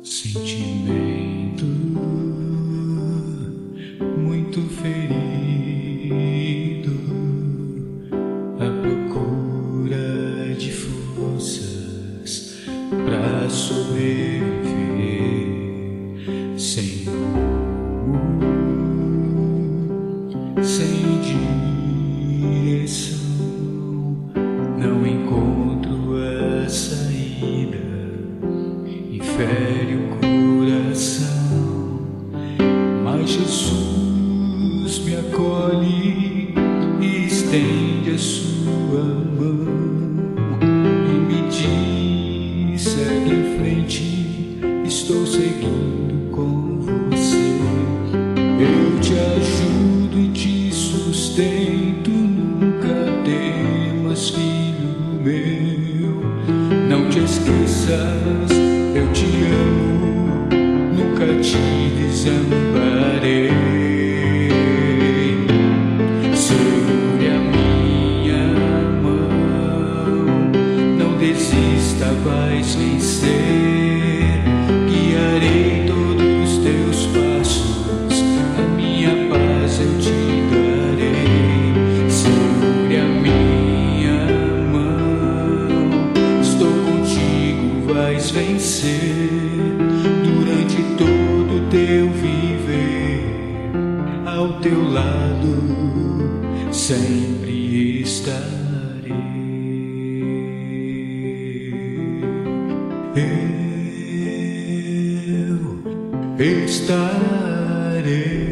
Sentimento muito ferido, à procura de forças pra sobreviver, sem rumo, sem direção. Não encontro a saída e fere o coração, mas Jesus me acolhe e estende a sua mão e me diz: segue em frente, estou seguindo com você. Eu te ajudo e te sustento, nunca temas, filho meu. Não te esqueças, eu te amo, nunca te desamparei. Segure a minha mão, não desista, vais vencer. Guiarei todos os teus passos, a minha paz eu te darei. Segure a minha mão, estou contigo, vais vencer. Durante todo teu viver, ao teu lado sempre estarei. Eu estarei.